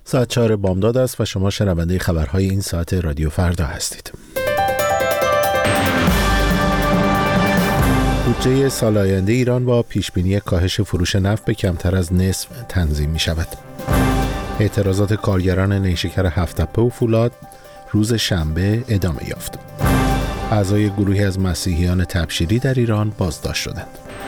ساعت 4 بامداد است و شما شنونده خبرهای این ساعت رادیو فردا هستید. بودجه سال آینده ایران با پیشبینی کاهش فروش نفت به کمتر از نصف تنظیم می شود. اعتراضات کارگران نیشکر هفت‌تپه و فولاد روز شنبه ادامه یافت. اعضای گروهی از مسیحیان تبشیری در ایران بازداشت شدند.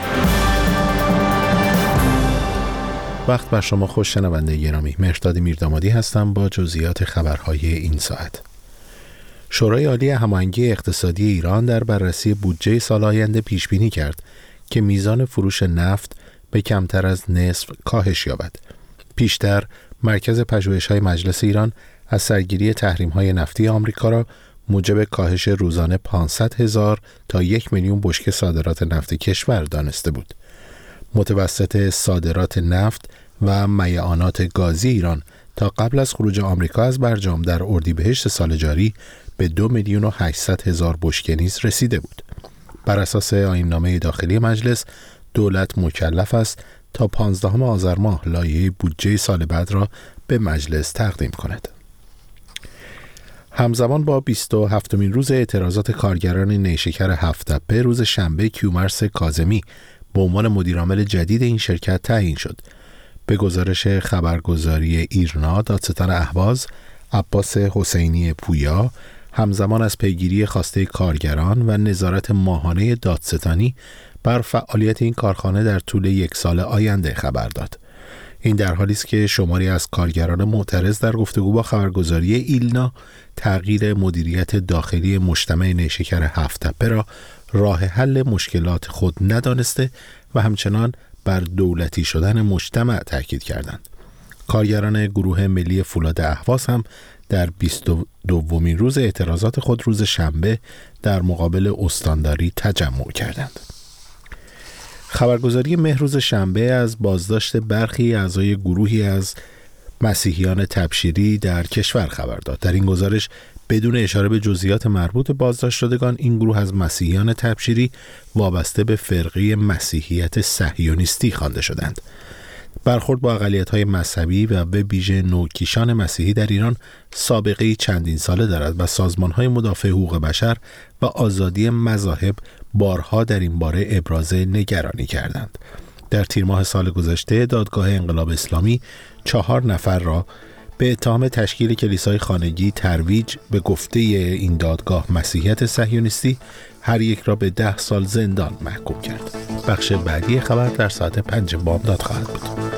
وقت بر شما خوش شنونده گرامی. مهرداد میردامادی هستم با جزئیات خبرهای این ساعت. شورای عالی هماهنگی اقتصادی ایران در بررسی بودجه سال آینده پیش بینی کرد که میزان فروش نفت به کمتر از نصف کاهش یابد. پیشتر مرکز پژوهش‌های مجلس ایران از سرگیری تحریم‌های نفتی آمریکا را موجب کاهش روزانه 500,000 تا 1,000,000 بشکه صادرات نفت کشور دانسته بود. متوسط صادرات نفت و میعانات گازی ایران تا قبل از خروج آمریکا از برجام در اردیبهشت سال جاری به 2,800,000 بشکه نیز رسیده بود. بر اساس آیین‌نامه داخلی مجلس، دولت مکلف است تا 15 آذر ماه لایحه بودجه سال بعد را به مجلس تقدیم کند. همزمان با 27مین روز اعتراضات کارگران نیشکر هفت‌تپه، روز شنبه کیومرث کاظمی به عنوان مدیرعامل جدید این شرکت تعیین شد. به گزارش خبرگزاری ایرنا، دادستان اهواز عباس حسینی پویا همزمان از پیگیری خواسته کارگران و نظارت ماهانه دادستانی بر فعالیت این کارخانه در طول 1 سال آینده خبر داد. این در حالی است که شماری از کارگران معترض در گفتگو با خبرگزاری ایلنا تغییر مدیریت داخلی مجتمع نیشکر هفت‌تپه را راه حل مشکلات خود ندانسته و همچنان بر دولتی شدن مجتمع تاکید کردند. کارگران گروه ملی فولاد اهواز هم در 22مین روز اعتراضات خود روز شنبه در مقابل استانداری تجمع کردند. خبرگزاری مهر روز شنبه از بازداشت برخی اعضای گروهی از مسیحیان تبشیری در کشور خبر داد. در این گزارش بدون اشاره به جزئیات مربوط به بازداشت شدگان، این گروه از مسیحیان تبشیری وابسته به فرقه مسیحیت صهیونیستی خوانده شدند. برخورد با اقلیت‌های مذهبی و به ویژه نوکیشان مسیحی در ایران سابقه‌ای چندین ساله دارد و سازمان‌های مدافع حقوق بشر و آزادی مذاهب بارها در این باره ابراز نگرانی کردند. در تیر ماه سال گذشته دادگاه انقلاب اسلامی 4 نفر را به اتهام تشکیل کلیسای خانگی ترویج به گفته این دادگاه مسیحیت صهیونیستی هر یک را به 10 سال زندان محکوم کرد. بخش بعدی خبر در ساعت 5 بامداد خواهد بود.